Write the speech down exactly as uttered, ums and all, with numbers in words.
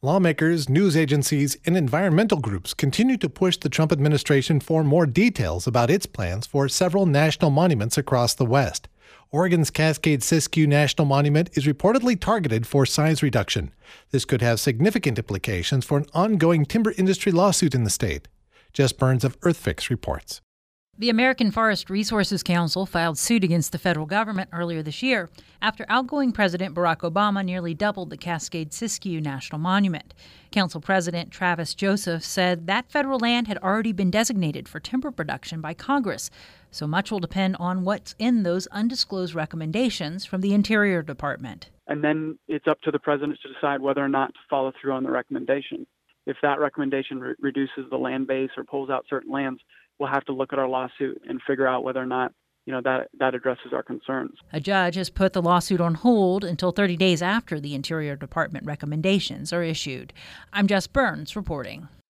Lawmakers, news agencies, and environmental groups continue to push the Trump administration for more details about its plans for several national monuments across the West. Oregon's Cascade-Siskiyou National Monument is reportedly targeted for size reduction. This could have significant implications for an ongoing timber industry lawsuit in the state. Jess Burns of EarthFix reports. The American Forest Resources Council filed suit against the federal government earlier this year after outgoing President Barack Obama nearly doubled the Cascade-Siskiyou National Monument. Council President Travis Joseph said that federal land had already been designated for timber production by Congress, so much will depend on what's in those undisclosed recommendations from the Interior Department. And then it's up to the president to decide whether or not to follow through on the recommendation. If that recommendation re- reduces the land base or pulls out certain lands, we'll have to look at our lawsuit and figure out whether or not, you know, that that addresses our concerns. A judge has put the lawsuit on hold until thirty days after the Interior Department recommendations are issued. I'm Jess Burns reporting.